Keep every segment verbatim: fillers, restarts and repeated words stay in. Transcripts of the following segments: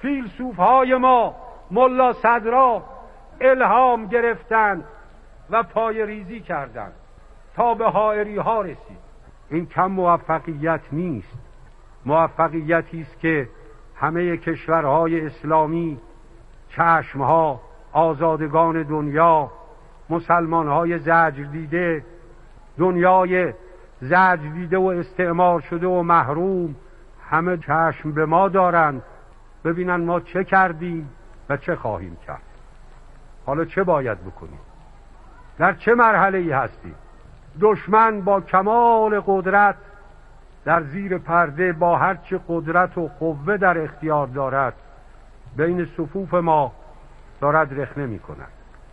فیلسوف‌های ما ملا صدرا الهام گرفتند و پای ریزی کردند تا به حائری ها رسید. این کم موفقیت نیست، موفقیتی است که همه کشورهای اسلامی، چشمها آزادگان دنیا، مسلمانهای زجر دیده، دنیای زجر دیده و استعمار شده و محروم، همه چشم به ما دارند ببینن ما چه کردیم و چه خواهیم کرد. حالا چه باید بکنیم؟ در چه مرحله ای هستیم؟ دشمن با کمال قدرت در زیر پرده با هر چه قدرت و قوه در اختیار دارد بین صفوف ما دارد رخنه می کند.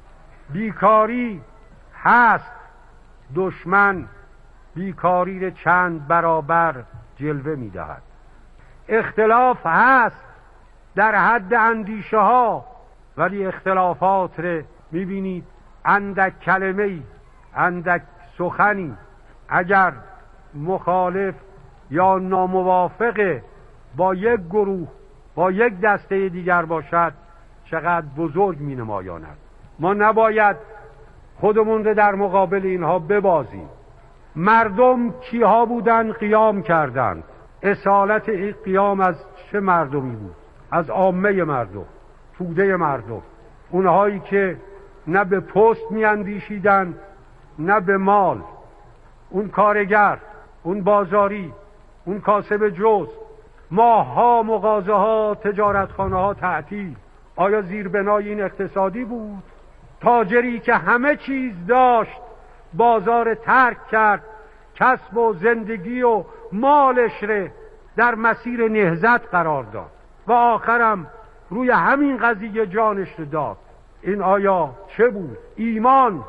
بیکاری هست، دشمن بیکاری را چند برابر جلوه می دهد. اختلاف هست در حد اندیشه ها، ولی اختلافات را می بینید اندک کلمه‌ای، اندک سخنی اگر مخالف یا ناموافق با یک گروه با یک دسته دیگر باشد چقدر بزرگ می نمایاند. ما نباید خودمون رو در مقابل اینها ببازیم. مردم کیها بودن قیام کردند؟ اصالت این قیام از چه مردمی بود؟ از عامه مردم، توده مردم، اونهایی که نه به پست می اندیشیدن نه به مال. اون کارگر، اون بازاری، اون کاسب جز، ماهها مغازه ها، تجارتخانه ها تعطیل. آیا زیربنای این اقتصادی بود؟ تاجری که همه چیز داشت بازار ترک کرد، کسب و زندگی و مالش ره در مسیر نهضت قرار داد و آخرم روی همین قضیه جانش رو داد. این آیا چه بود؟ ایمان،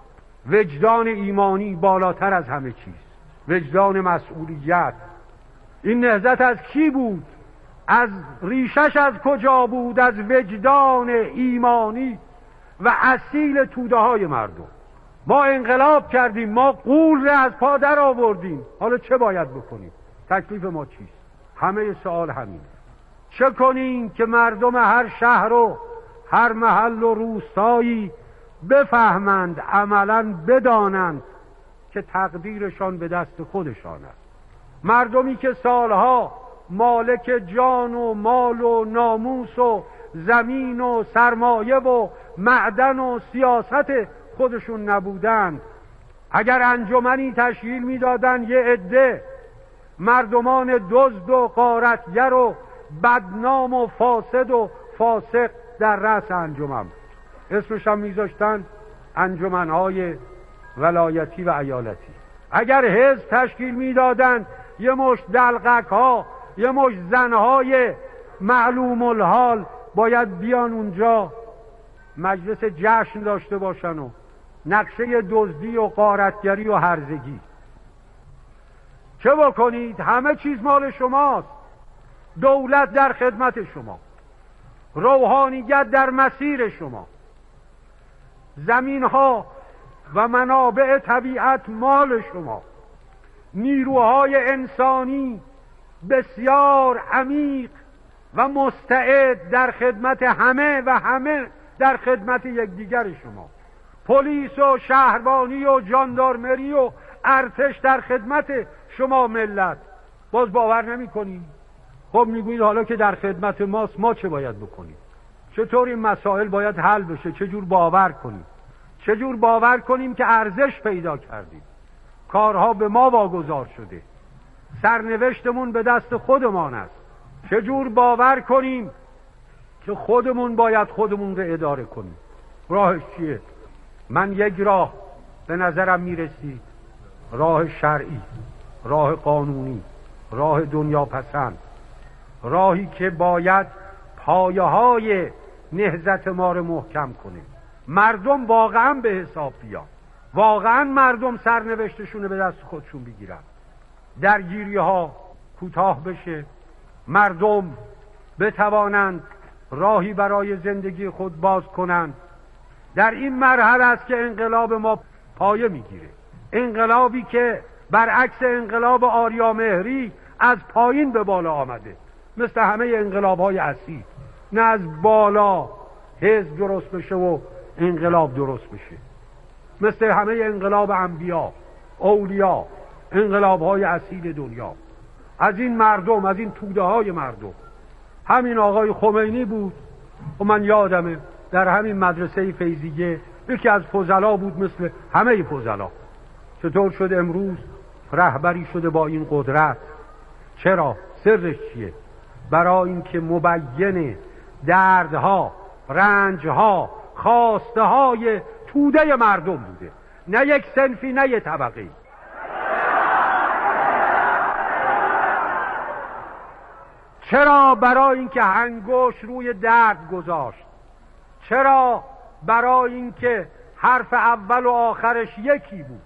وجدان ایمانی بالاتر از همه چیز، وجدان مسئولیت. این نهضت از کی بود؟ از ریشش از کجا بود؟ از وجدان ایمانی و اصیل توده های مردم. ما انقلاب کردیم، ما غول را از پا در آوردیم. حالا چه باید بکنیم؟ تکلیف ما چیست؟ همه سوال همینه. چه کنیم که مردم هر شهر و هر محل و روستایی بفهمند، عملاً بدانند که تقدیرشان به دست خودشان است. مردمی که سالها مالک جان و مال و ناموس و زمین و سرمایه و معدن و سیاست خودشون نبودند، اگر انجمنی تشکیل میدادن یه عده مردمان دزد و غارتگر و بدنام و فاسد و فاسق در رأس انجمن، اسمش هم میذاشتن انجمنهای ولایتی و ایالتی. اگر حزب تشکیل میدادن یه مش دلقک ها، یه مش زنهای معلوم الحال باید بیان اونجا مجلس جشن داشته باشن و نقشه دزدی و غارتگری و هرزگی. چه بکنید؟ همه چیز مال شماست، دولت در خدمت شما، روحانیت در مسیر شما، زمینها و منابع طبیعت مال شما، نیروهای انسانی بسیار عمیق و مستعد در خدمت همه و همه در خدمت یکدیگر شما، پلیس و شهربانی و ژاندارمری و ارتش در خدمت شما ملت. باز باور نمی کنید؟ خب میگویید حالا که در خدمت ماست ما چه باید بکنیم؟ چطور این مسائل باید حل بشه؟ چجور باور کنیم؟ چجور باور کنیم که ارزش پیدا کردیم، کارها به ما واگذار شده، سرنوشتمون به دست خودمان است؟ چجور باور کنیم که خودمون باید خودمون رو اداره کنیم؟ راهش چیه؟ من یک راه به نظرم میرسید، راه شرعی، راه قانونی، راه دنیا پسند، راهی که باید پایه های نهضت ما رو محکم کنه. مردم واقعا به حساب بیان، واقعا مردم سرنوشتشون به دست خودشون بگیرن، درگیری ها کوتاه بشه، مردم بتوانند راهی برای زندگی خود باز کنند. در این مرحله است که انقلاب ما پایه میگیره، انقلابی که برعکس انقلاب آریامهری از پایین به بالا آمده، مثل همه انقلاب‌های اصیل. نه از بالا حزب درست بشه و انقلاب درست بشه. مثل همه انقلاب انبیا، اولیا، انقلاب های اصیل دنیا، از این مردم، از این توده های مردم. همین آقای خمینی بود و من یادمه در همین مدرسه فیضیه یکی از فضلا بود مثل همه فضلا. چطور شد امروز رهبری شده با این قدرت؟ چرا؟ سرش چیه؟ برای اینکه مبین دردها، رنجها، خواسته های توده مردم بوده، نه یک صنفی نه یک طبقه‌ای. چرا؟ برای اینکه انگشت روی درد گذاشت. چرا؟ برای اینکه حرف اول و آخرش یکی بود.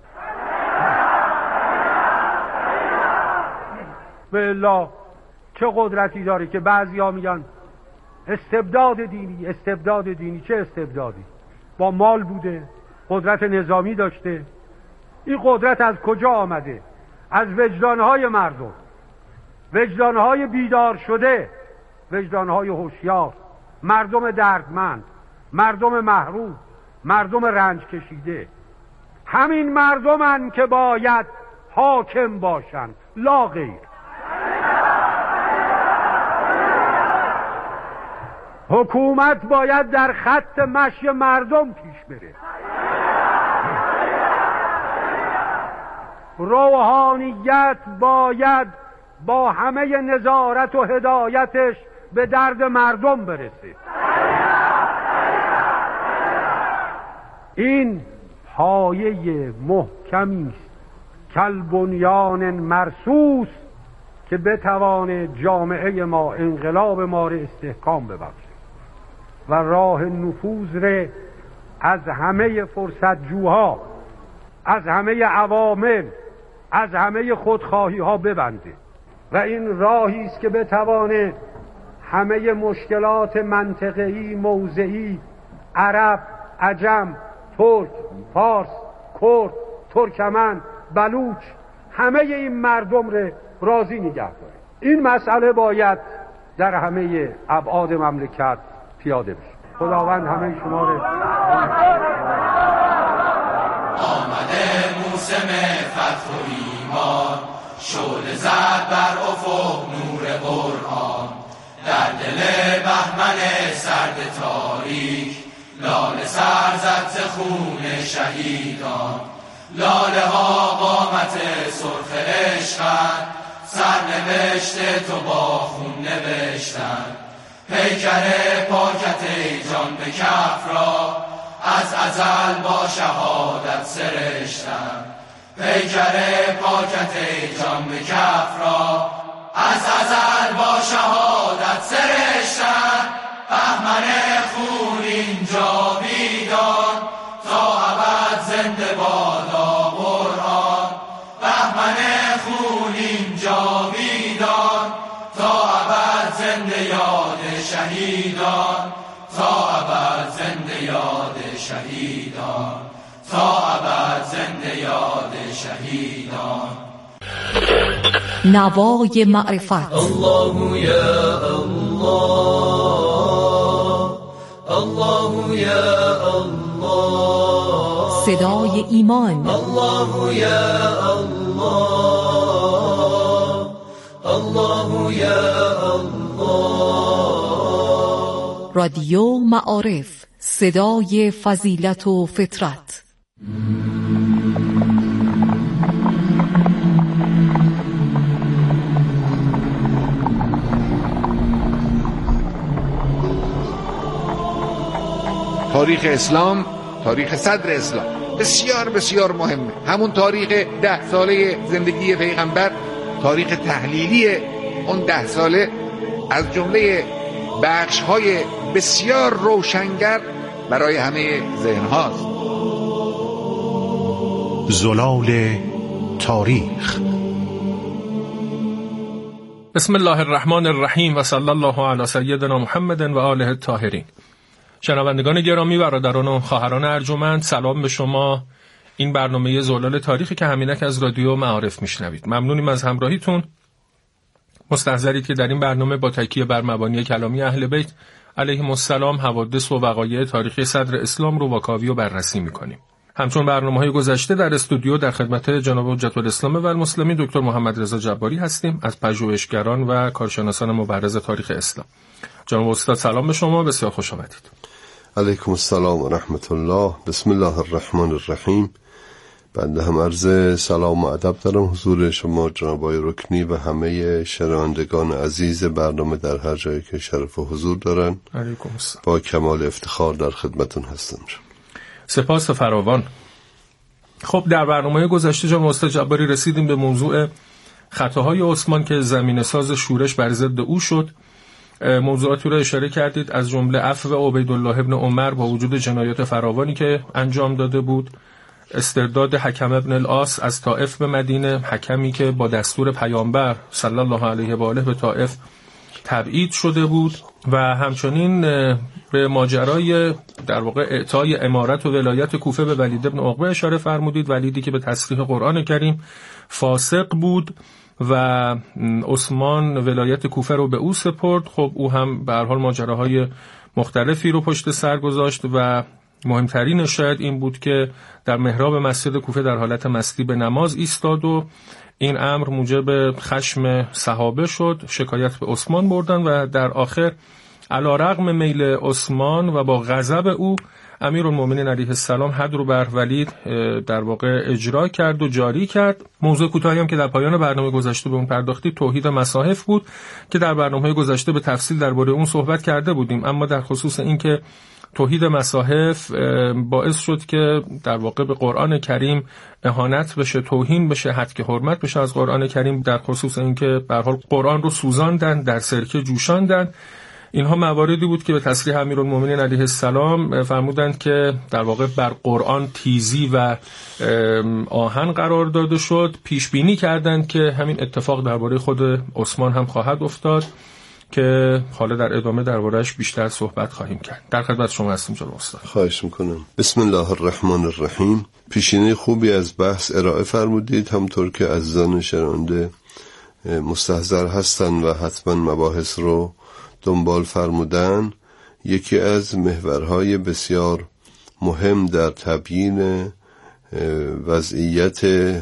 والله چه قدرتی داره که بعضیا میگن استبداد دینی، استبداد دینی. چه استبدادی؟ با مال بوده، قدرت نظامی داشته. این قدرت از کجا آمده؟ از وجدانهای مردم، وجدانهای بیدار شده، وجدانهای هوشیار، مردم دردمند، مردم محروم، مردم رنج کشیده. همین مردمن که باید حاکم باشند، لا غیر. حکومت باید در خط مشی مردم پیش بره. روحانیت باید با همه نظارت و هدایتش به درد مردم برسه. این پایه محکمی است، کالبنیان مرصوص، که بتوانه جامعه ما، انقلاب ما را استحکام ببخشه و راه نفوذ را از همه فرصت جوها، از همه عوامل، از همه خودخواهی ها ببنده. و این راهی است که بتوانه همه مشکلات منطقه‌ای، موضعی، عرب، عجم، ترک، فارس، کرد، ترکمن، بلوچ، همه این مردم را راضی نگه داره. این مسئله باید در همه ابعاد مملکت پیاده بشه. خداوند همه شما را آمده موسم فتح و ایمان، شعله زد بر افق نور قرآن، در دل بهمن سرد تاریک، لاله سر زد ز خون شهیدان. لاله ها قامت سرخ عشقند، سرنوشت تو با خون نوشتند. پیکر پاکت ای جان به کف را، از ازل با شهادت سرشتند. پیکر پاکت ای جان به کف را، از ازل با شهادت سرشتند. بهمن خون اینجا بیدان، تا ابد زنده بادا قرآن. بهمن خون اینجا بیدان، تا ابد زنده یاد شهیدان. تا ابد زنده یاد شهیدان. تا ابد زنده یاد شهیدان. نوای معرفت. الله یا الله، الله یا الله، صدای ایمان. الله یا الله، الله یا الله. رادیو معارف، صدای فضیلت و فطرت. تاریخ اسلام، تاریخ صدر اسلام بسیار بسیار مهمه. همون تاریخ ده ساله زندگی پیغمبر، تاریخ تحلیلی اون ده ساله، از جمله بخش‌های بسیار روشنگر برای همه ذهن هاست. زلال تاریخ. بسم الله الرحمن الرحیم و صلی الله علی سیدنا محمد و آله الطاهرین. شنوندگان گرامی، برادران و خواهران ارجمند، سلام به شما. این برنامه زلال تاریخی که همینک از رادیو معارف میشنوید. ممنونیم از همراهیتون. مستحضرید که در این برنامه با تکیه بر مبانی کلامی اهل بیت علیهم السلام حوادث و وقایع تاریخی صدر اسلام رو واکاوی و بررسی می‌کنیم. همچون برنامه‌های گذشته در استودیو در خدمت جناب حجت الاسلام و المسلمین دکتر محمد رضا جباری هستیم از پژوهشگران و کارشناسان مبرز تاریخ اسلام. جناب استاد سلام به شما، بسیار خوش آمدید. علیکم السلام و رحمت الله. بسم الله الرحمن الرحیم. بنده هم عرض سلام و ادب دارم حضور شما جناب آقای رکنی و همه شنوندگان عزیز برنامه در هر جایی که شرف و حضور دارن. علیکم السلام. با کمال افتخار در خدمتون هستم. سپاس فراوان. خب در برنامه گذشته جناب استاد جباری رسیدیم به موضوع خطاهای عثمان که زمینه ساز شورش بر ضد او شد. موضوعاتی را اشاره کردید از جمله عفو عبیدالله ابن عمر با وجود جنایات فراوانی که انجام داده بود، استرداد حکم ابن العاص از طائف به مدینه، حکمی که با دستور پیامبر صلی الله علیه و آله به طائف تبعید شده بود، و همچنین به ماجرای در واقع اعطای امارت و ولایت کوفه به ولید ابن عقبه اشاره فرمودید، ولیدی که به تصریح قرآن کریم فاسق بود و عثمان ولایت کوفه رو به او سپرد. خب او هم به هر حال ماجراهای مختلفی رو پشت سر گذاشت و مهمترین شاید این بود که در محراب مسجد کوفه در حالت مستی به نماز ایستاد و این امر موجب خشم صحابه شد، شکایت به عثمان بردن و در آخر علی رغم میل عثمان و با غضب او امیرالمومنین علیه السلام حد رو بر ولید در واقع اجرا کرد و جاری کرد. موضوع کوتاهی هم که در پایان برنامه گذشته به اون پرداختید توحید مصاحف بود که در برنامه گذشته به تفصیل درباره اون صحبت کرده بودیم، اما در خصوص این که توحید مصاحف باعث شد که در واقع به قرآن کریم اهانت بشه، توهین بشه، هتک حرمت بشه از قرآن کریم، در خصوص این که به هر حال قرآن رو سوزاندن، در سرکه جوشاندن. اینها مواردی بود که به تصریح امیرالمومنین علیه السلام فرمودند که در واقع بر قرآن تیزی و آهن قرار داده شد. پیش بینی کردند که همین اتفاق درباره خود عثمان هم خواهد افتاد که حالا در ادامه درباره‌اش بیشتر صحبت خواهیم کرد. در خدمت شما هستیم جناب استاد. خواهش میکنم. بسم الله الرحمن الرحیم. پیشینه خوبی از بحث ارائه فرمودید، همطور که عزیزان شنونده مستحضر هستن و حتما مباحث رو دنبال فرمودن. یکی از محورهای بسیار مهم در تبیین وضعیت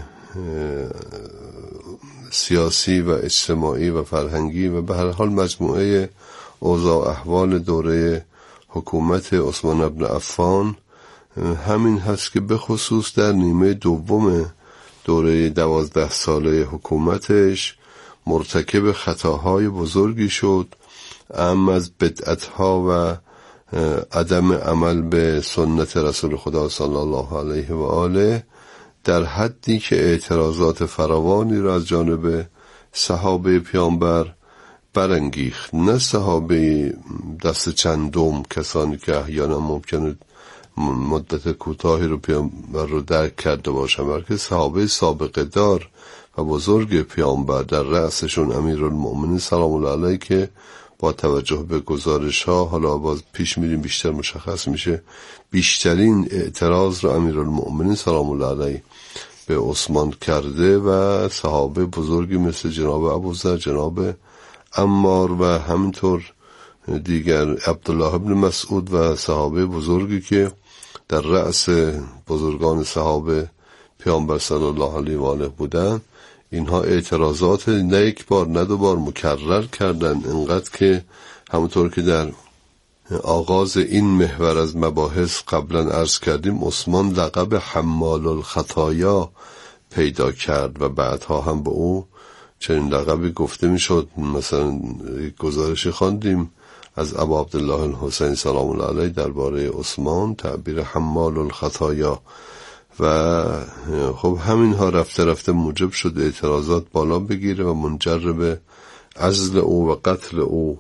سیاسی و اجتماعی و فرهنگی و به هر حال مجموعه اوضاع احوال دوره حکومت عثمان بن عفان همین هست که به خصوص در نیمه دوم دوره دوازده ساله حکومتش مرتکب خطاهای بزرگی شد، اما از بدعتها و عدم عمل به سنت رسول خدا صلی الله علیه و آله در حدی که اعتراضات فراوانی را از جانب صحابه پیامبر برانگیخت. نه صحابه دست چندم، کسانی که احیانا ممکنه مدت کوتاهی رو پیامبر رو درک کرده باشن، بلکه صحابه سابقه دار و بزرگ پیامبر، در رأسشون امیرالمومنین سلام الله علیه که با توجه به گزارش ها حالا باز پیش میریم بیشتر مشخص میشه بیشترین اعتراض رو امیرالمومنین سلام الله علیه به عثمان کرده و صحابه بزرگی مثل جناب ابوذر، جناب عمار و همینطور دیگر عبدالله ابن مسعود و صحابه بزرگی که در رأس بزرگان صحابه پیامبر صلی الله علیه و آله بودن، اینها اعتراضات نه یک بار نه دو بار مکرر کردن، انقدر که همونطور که در آغاز این محور از مباحث قبلا عرض کردیم عثمان لقب حمال الخطایا پیدا کرد و بعدها هم به او چنین لقبی گفته میشد. مثلا گزارشی خواندیم از ابا عبدالله الحسین سلام الله علیه درباره عثمان، تعبیر حمال الخطایا، و خب همین ها رفته رفته موجب شد اعتراضات بالا بگیره و منجر به عزل او و قتل او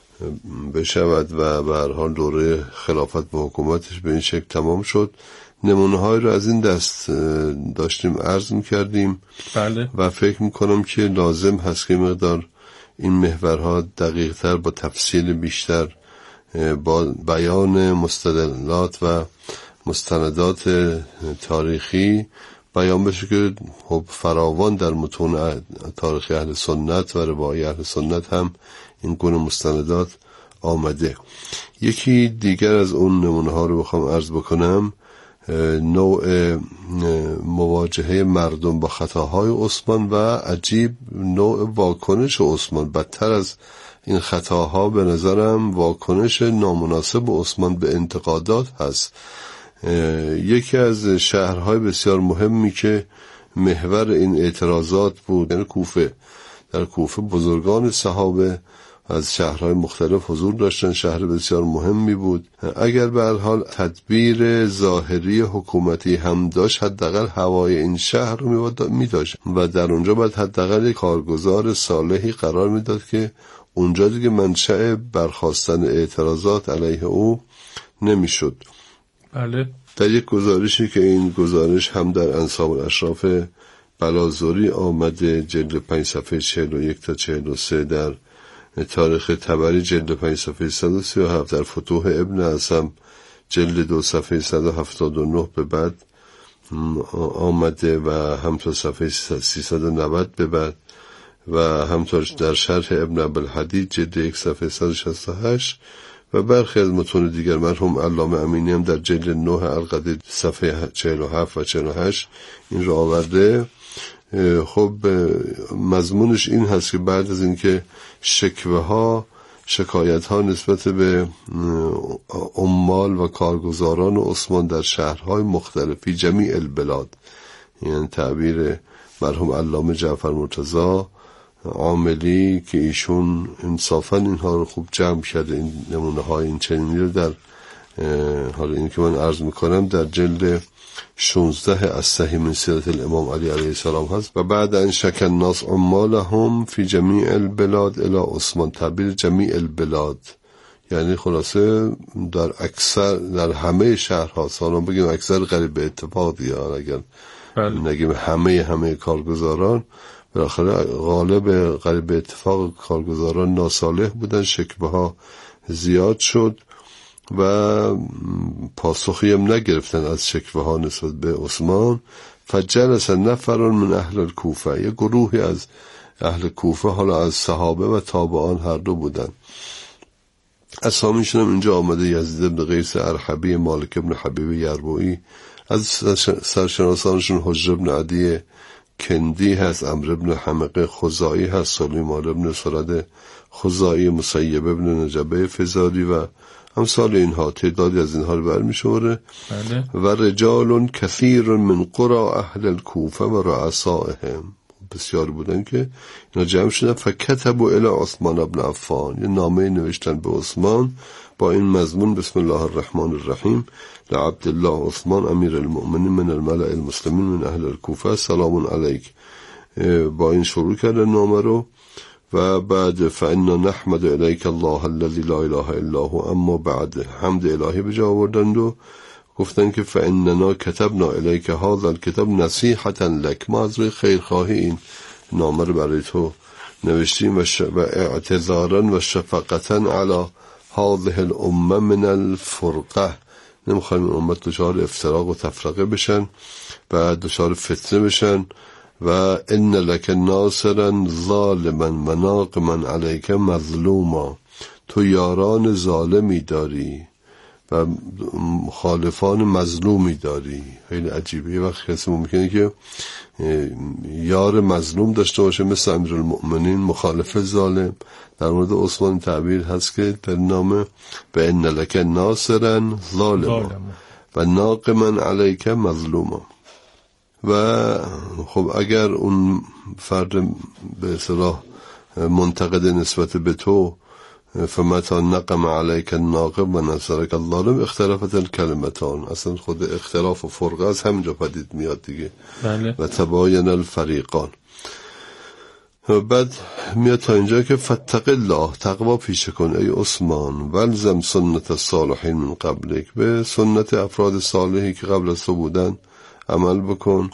بشود و به هر حال دوره خلافت به حکومتش به این شکل تمام شد. نمونه های رو از این دست داشتیم عرض میکردیم. بله. و فکر میکنم که لازم هست که مقدار این محورها دقیق تر با تفصیل بیشتر با بیان مستدلات و مستندات تاریخی بیان بشه که خب فراوان در متون تاریخی اهل سنت و روای اهل سنت هم این گونه مستندات آمده. یکی دیگر از اون نمونه ها رو بخوام عرض بکنم، نوع مواجهه مردم با خطاهای عثمان و عجیب نوع واکنش عثمان. بدتر از این خطاها به نظرم واکنش نامناسب عثمان به انتقادات هست. یکی از شهرهای بسیار مهمی که محور این اعتراضات بود یعنی کوفه. در کوفه بزرگان صحابه از شهرهای مختلف حضور داشتن، شهر بسیار مهمی بود. اگر به هر حال تدبیر ظاهری حکومتی هم داشت، حداقل هوای این شهر رو می‌داشت و در اونجا باید حداقل کارگزار صالحی قرار میداد که اونجا دیگه منشأ برخاستن اعتراضات علیه او نمیشد. بله. در یک گزارشی که این گزارش هم در انساب الاشراف بلازوری آمده، جلد پنج صفحه چهل و یک تا چهل و سه، در تاریخ طبری جلد پنج صفحه صد و سی و هفت، در فتوح ابن عصم جلد دو صفحه صد و هفتاد و نه به بعد آمده و همطور صفحه سیصد و نود به بعد و همطور در شرح ابن عبدالحدید جلد یک صفحه صد و شصت و هشت و برخی از متون دیگر. مرحوم علامه امینی هم در جلد نه القدید صفحه چهل و هفت و چهل و هشت این را آورده. خب مضمونش این هست که بعد از اینکه شکوه ها شکایت ها نسبت به عمال و کارگزاران عثمان در شهرهای مختلفی جمیع البلاد، یعنی تعبیر مرحوم علامه جعفر مرتضی عاملی که ایشون انصافا اینها رو خوب جمع کرده، این نمونه های این چنینی رو در حالا این که من عرض میکنم در جلد شانزده از صحیح من سیرت الامام علی علیه السلام هست. و بعد ان شک الناس عمالهم فی جمیع البلاد الی عثمان، تعبیر جمیع البلاد یعنی خلاصه در اکثر در همه شهرها، سالان بگیم اکثر قریب به اتفاق دیگه، اگر نگیم همه همه کارگزاران بالاخره غالب قریب به اتفاق کارگزاران ناصالح بودن. شکوه ها زیاد شد و پاسخی هم نگرفتن از شکوه ها نسبت به عثمان. فجلس نفر من اهل الکوفه، یه گروهی از اهل کوفه، حالا از صحابه و تابعان هر دو بودن، اسامیشون هم اینجا آمده: یزید بن قیس ارحبی، مالک بن حبیب یربوعی، از سرشناسانشون حجر بن عدی کندی هست، عمرو بن حمقه خزاعی هست، سلیمان بن سرد خزاعی، مسیب بن نجبه فزاری و امثال اینها. تعدادی از اینها رو برمی شماره. و رجال کثیر من قرى اهل الکوفه و رؤسائهم، بسیار بودن که اینا جمع شدن. فکتبوا الی عثمان بن عفان، یه نامه نوشتن به عثمان با این مضمون: بسم الله الرحمن الرحیم، لعبدالله عثمان امیر المؤمنین من الملأ المسلمین من اهل الکوفه، سلام علیک. با این شروع کردن نامه رو و بعد فإنا نحمد الیک الله الذی لا اله الا هو، اما بعد حمد الهی به جا آوردند و گفتن که فإننا كتبنا الیک هذا الكتاب نصیحة لک، ما از روی خیرخواهی این نامه رو برای تو نوشتیم و, ش... و اعتذارا و شفقتا علی هذه الامه من الفرقه، نمیخوایم این امت دچار افتراق و تفرقه بشن و دچار فتنه بشن. و ان لک ناصرا ظالما مناقما علیک مظلوما، تو یاران ظالمی داری و مخالفان مظلومی داری. خیلی عجیبه، یه وقت کسی ممکنه که یار مظلوم داشته باشه مثل امیرالمؤمنین، مخالف ظالم. در مورد عثمان تعبیر هست که در نامه به ان لک ناصرا ظالما و ناقما علیک مظلوما. و خب اگر اون فرد به اصطلاح منتقد نسبت به تو فمتا نقم علیک الناقم و نصرک الظالم اختلافت الکلمتان، اصلا خود اختلاف و فرقه از همینجا پدید میاد دیگه. بله. و تباین الفریقان. و بعد میاد تا اینجا که فتق الله، تقوا پیشه کن ای عثمان، ولزم سنت الصالحین من قبلک، به سنت افراد صالحی که قبل از تو بودن عمل بکن.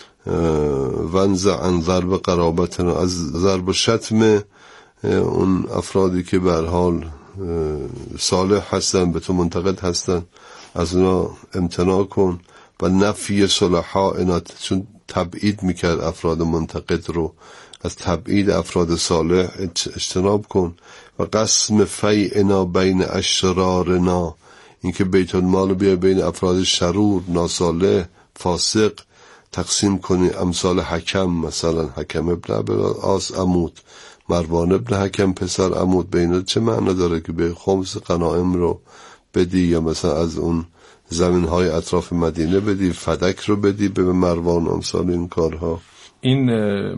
ونزع عن ضرب قرابتنا، از ضرب و شتم اون افرادی که به هر حال صالح هستن به تو منتقد هستن از اونا امتناع کن. و نفی صلحاء، چون تبعید میکرد افراد منتقد رو از تبعید افراد صالح اجتناب کن. و قسم فیعنا بین اشرارنا، اینکه بیت المال بیا بین افراد شرور، ناصالح، فاسق تقسیم کنی. امثال حکم، مثلا حکم ابن آس عمود، مروان ابن حکم پسر عمود، بین چه معنا داره که به خمس غنایم رو بدی، یا مثلا از اون زمین های اطراف مدینه بدی، فدک رو بدی به مروان، امثال این کارها. این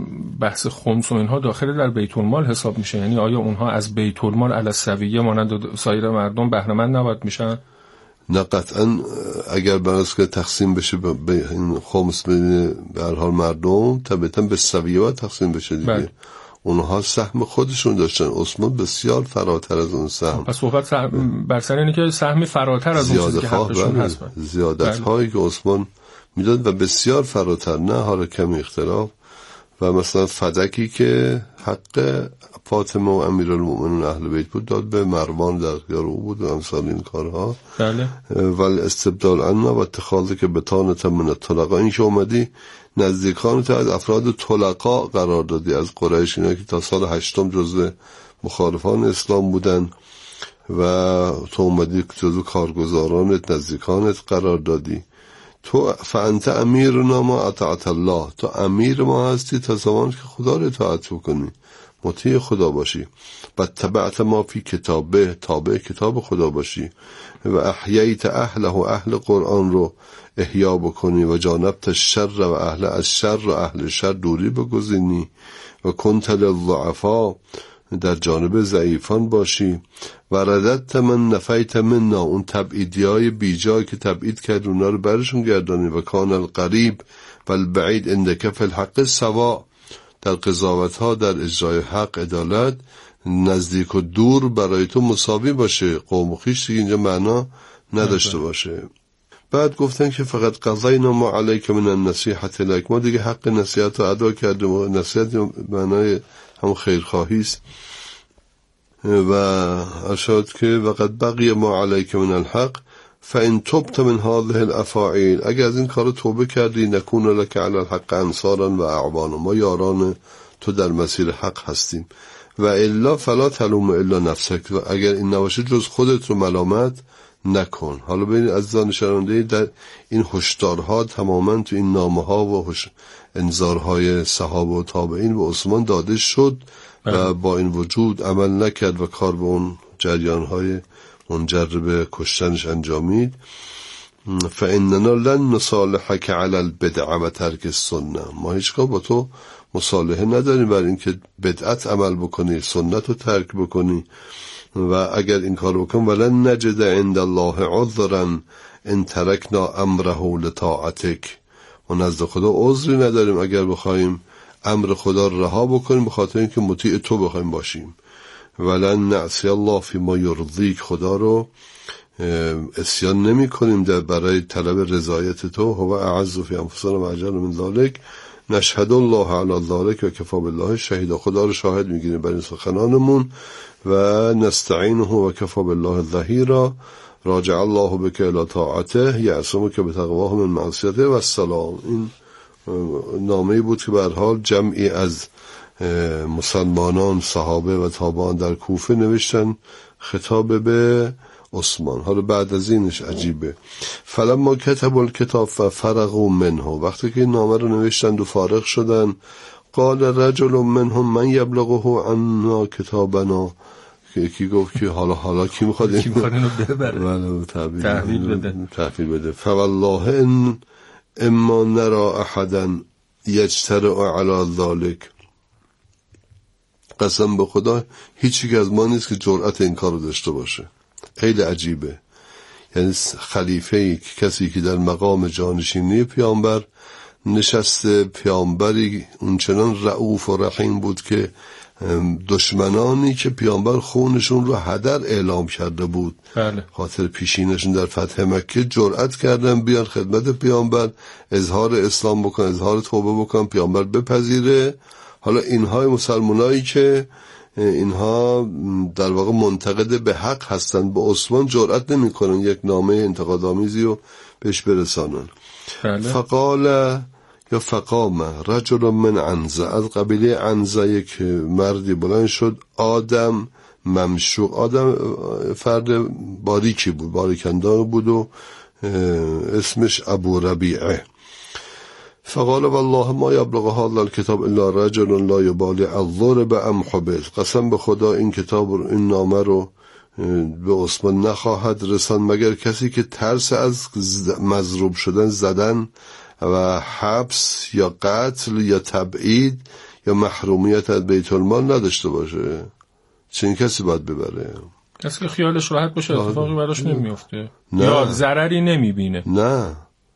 بحث خمس و اینها داخل در بیت المال حساب میشه؟ یعنی آیا اونها از بیت المال علی السویه مانند سایر مردم بهره مند نباید میشن؟ نه قطعا اگر برای که تقسیم بشه به این خمس بین به هر حال مردم، طبیعتا به سویه باید تقسیم بشه دیگه. بله. اونها سهم خودشون داشتن، عثمان بسیار فراتر از اون سهم. پس صحبت بر سر اینه که سهمی فراتر از اون چیزی که حقشون هست. زیادت هایی که عثمان میداد و بسیار فراتر، نه حالا کمی اختلاف. و مثلا فدکی که حق فاطمه و امیرالمومنین اهل بیت بود داد به مروان، در اختیار او بود و امثال این کارها. بله. ولی استبدال عنا و اتخاذ که بتانت من الطلقاء، این که اومدی نزدیکان تو از افراد طلقاء قرار دادی، از قریش، اینا که تا سال هشتم جزو مخالفان اسلام بودن و تو اومدی جزو کارگزارانت، نزدیکانت قرار دادی. تو فانت امیرنا ما اطاعت الله، تو امیر ما هستی تا زمان که خدا رو اطاعت بکنی، مطیع خدا باشی. و تبعت ما فی کتابه، تابع کتاب خدا باشی. و احییت اهله، و اهل قرآن رو احیا بکنی. و جانبت الشر، و اهل از شر و اهل شر دوری بگزینی. و کنت للضعفا، در جانب ضعیفان باشی. و رددت من نفیت منا، اون تبعیدی های بیجای که تبعید کرد اونا رو برشون گردانی. و کان القریب و البعید اندک فی الحق سوا، در قضاوت ها، در اجرای حق، عدالت، نزدیک و دور برای تو مساوی باشه. قوم و خویش دیگه اینجا معنا نداشته باشه. بعد گفتن که فقط قضینا ما علیک من النصیحة لک، ما دیگه حق نصیحت رو ادا کردیم. و نصیحت معنای همون خیرخواهی است. و ارشاد که وقد بقی ما علیک من الحق فان تبت من هذه الافاعیل، اگر از این کار توبه کردی، نکون لک علی الحق انصارا و اعوان، ما یاران تو در مسیر حق هستیم. و الا فلا تلوم الا نفسک، و اگر این نباشه جز خودت رو ملامت نکن. حالا ببینید عزیزان شنونده، در این هشدارها تماما تو این نامه ها و انذارهای صحابه و تابعین و عثمان داده شد و با این وجود عمل نکرد و کار به اون جریانهای منجر به کشتنش انجامید. فاننا لن نصالحك على البدع و ترک السنه، ما هیچگاه با تو مصالحه نداریم بر اینکه بدعت عمل بکنی، سنت رو ترک بکنی. و اگر این کار بکنم ولن نجد عند الله عذرا ان ترکنا امره لطاعتک، و نزد خدا عذری نداریم اگر بخوایم امر خدا رو رها بکنیم به خاطر اینکه مطیع تو بخوایم باشیم. ولن نعصی الله فی ما یرضیک، خدا رو عصیان نمی کنیم در برای طلب رضایت تو. هو اعز فی انفسنا و اجل من ذلک، نشهد الله علی ذلک و کفا بالله شهیدا، خدا رو شاهد میگیریم بر این سخنانمون. و نستعینه و کفا بالله ظهیرا، راجع الله بک الی طاعته یعصمک بتقواه من معصیته و السلام. این نامه‌ای بود که به هر حال جمعی از مسلمانان، صحابه و تابعان در کوفه نوشتن خطاب به عثمان. حالا بعد از اینش عجیبه، فلما کتبوا الکتاب ففرغوا منه، وقتی که این نامه رو نوشتند و فارغ شدن، قال رجل منهم من یبلغه عنا کتابنا، که یکی گفت که حالا حالا کی میخواد اینو ببره، ولی تحویل بده تحویل بده. فوالله ان اما نرى احدا یجترئ علی ذلک، قسم به خدا هیچی که از ما نیست که جرأت این کارو داشته باشه. خیلی عجیبه، یعنی خلیفه‌ای که کسی که در مقام جانشینی پیامبر نشسته، پیامبری اونچنان رؤوف و رحیم بود که دشمنانی که پیامبر خونشون رو هدر اعلام کرده بود، بله. خاطر پیشینشون در فتح مکه جرأت کردن بیان خدمت پیامبر، اظهار اسلام بکن، اظهار توبه بکن، پیامبر بپذیره. حالا اینهای مسلمانایی که اینها در واقع منتقد به حق هستند به عثمان جرأت نمی کنن یک نامه انتقادآمیزی رو بهش برسانن. بله. فقال یا فقام رجل من عنزه، از قبیله عنزه یک مردی بلند شد، آدم ممشوق، آدم فرد باریکی بود، باریکندان بود و اسمش ابو ربیعه. فقال والله ما یبلغ هذا الكتاب الا رجل لا یبالی الضرب ام حبس، قسم به خدا این کتاب رو، این نامه رو به عثمان نخواهد رسان مگر کسی که ترس از مضروب شدن، زدن و حبس یا قتل یا تبعید یا محرومیت از بیت المال نداشته باشه. چنین کسی باید ببره، کسی که خیالش راحت باشه اتفاقی براش نمیفته یا ضرری نمیبینه. نه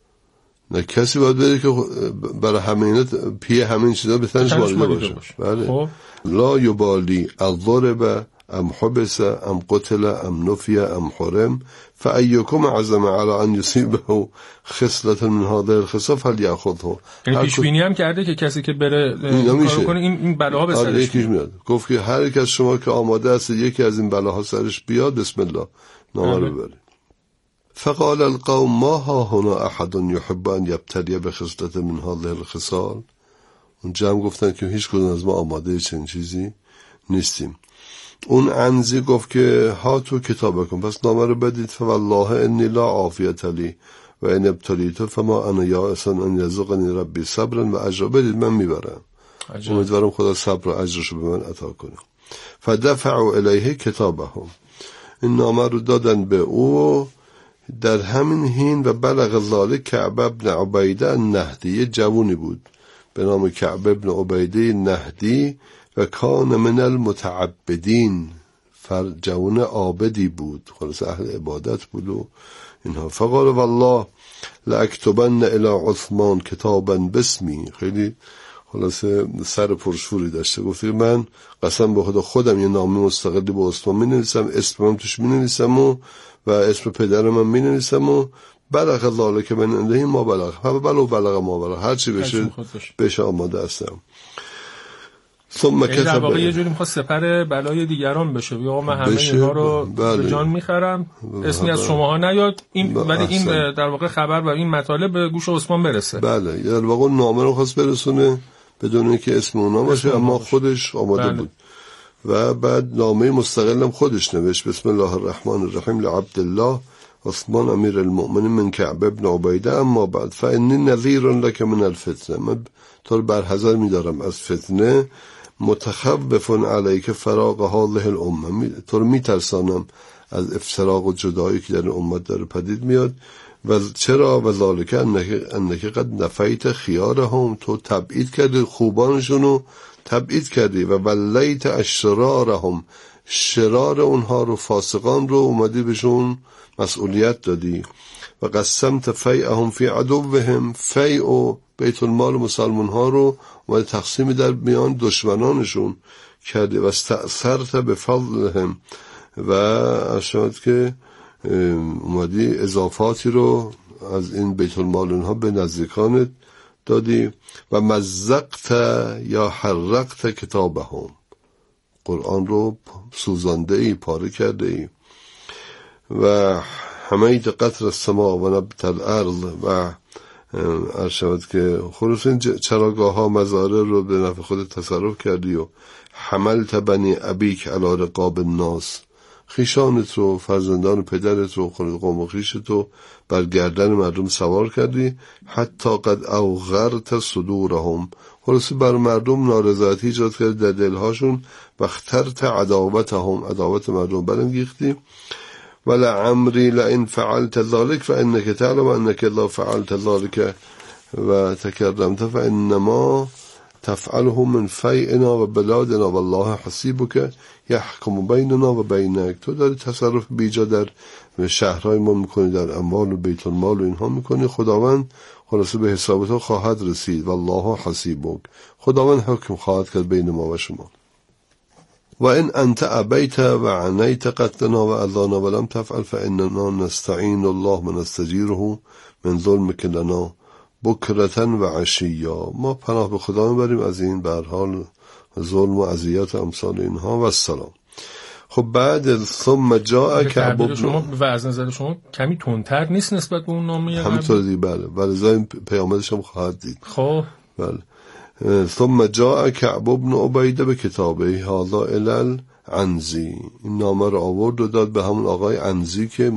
نه کسی باید بره که برای همین پی همین چیزا به تنش مالیده باشه. بله. خب. لا یبالی الضرب ام حبس ام قتل ام نفی ام حرم فأيكم عزم على ان يصيبه خصلة من هذه الخصال فليأخذه. یعنی پیش بینی هم کرده که کسی که بره کارو کنه این این بلاها به سرش میاد. گفت که هر یک از شما که آماده است یکی از این بلاها سرش بیاد بسم الله نامه رو ببرید. فقال القوم ما ها هنا احد يحب ان يبتلي بخصلة من هذه الخصال. اون جمع گفتن که هیچ کدوم از ما آماده چنین چیزی نیستیم. اون عنزی گفت که ها تو کتاب کن، پس نامه رو بدید. فوالله انی لا عافیت لی و ان ابتلیت فما انا یائس ان یرزقنی ربی صبرا و اجر. بدید من میبرم، امیدوارم خدا صبر و اجرشو به من عطا کنه. فدفعوا الیه کتابهم، این نامه رو دادن به او. در همین حین و بلغ ذلک کعب ابن عبیده النهدی، جوونی بود به نام کعب ابن عبیده النهدی و کان من المتعبدین، جوان عابدی بود، خلاص اهل عبادت بود و اینها. فقال والله لاکتبن الی عثمان کتابا باسمی، خیلی خلاصه سر پرشوری داشته. گفت من قسم به خدا خودم یه نامه مستقلی به عثمان می نویسم، اسمم توش می نویسم و و اسم پدرم هم می نویسم و بلغ ذالک من عنده ما بلغ بلو بلغ ما بلغ، هر چی بشه بشه آماده هستم. ثم کتب در واقع یه جوری میخواد سپر بلای دیگران بشه، یا من همه اینها رو به جان میخرم، اسمی از شماها نیاد، این ولی این در واقع خبر و این مطالب به گوش عثمان برسه. بله، در واقع نامه رو خواست برسونه بدون اینکه اسم اونا باشه، اما خودش آماده بله. بود. و بعد نامه مستقلم خودش نوشت. بسم الله الرحمن الرحیم لعبد الله عثمان امیر المؤمنین من کعب ابن عبیده اما بعد فانی نذیر لک من الفتنه، من تو رو برحذر میدارم از فتنه. متخوف علیک فراق هذه الامه، تو رو میترسانم از افتراق و جدایی که در امت داره پدید میاد. و چرا؟ و ذالک انک قد نفیت خیارهم، تو تبعید کردی خوبانشونو تبعید کردی. و ولیت اشرارهم، شرار اونها رو، فاسقان رو اومدی بهشون مسئولیت دادی. و قسمت فیعهم فی عدوهم، فیع و بیت المال مسلمان ها رو اومدی تقسیم در میان دشمنانشون کردی. و استأثرت بفضلهم، و اشارت که اومدی اضافاتی رو از این بیت المال اونها به نزدیکانت دادی. و مزقت یا حرقت کتابهم، قرآن رو سوزانده ای، پاره کرده ای. و حمید قطر السما و نبت الارض، و ارشد که خلاص این چراگاه ها مزاره رو به نفع خود تصرف کردی. و حملت بنی ابیک علی رقاب الناس، خیشانت رو، فرزندان پدرت رو، قوم و خیشت رو بر گردن مردم سوار کردی. حتی قد اوغرت صدورهم، خلاص بر مردم نارضایتی ایجاد کردی در دلهاشون. و اخترت عداوتهم، عداوت مردم برانگیختی. ولعمری لئن فعلت ذلك فانك تعلم انك اذا فعلت ذلك و تکرمت فانما تفعله من فیعنا و بلادنا والله حسیبک یحکم بیننا و بینک. تو داری تصرف بیجا در شهرهای ما میکنی، در اموال و بیت المال و اینها میکنی. خداوند خلاصه به حساب تو خواهد رسید. والله حسیبک، خداوند حکم خواهد کرد بین ما و شما. و ان انت ابیت و عنیت قتلنا و اذانا ولم تفعل فاننا نستعین الله من استجیره من ظلمک لنا بکرتن و عشیا. ما پناه به خدا میبریم از این به هر حال ظلم و اذیت و امثال اینها. و السلام. خب بعد ثم جاء کعب ابن شما و از نظر شما کمی تندتر نیست نسبت به اون نامه؟ همینطور دیگه بله، ولی زاین پیامدش هم خواهد دید. خب بله. ثم جاء کعب ابن عبیده به کتابه هذا الی العنزی، این نامه رو آورد و داد به همون آقای عنزی که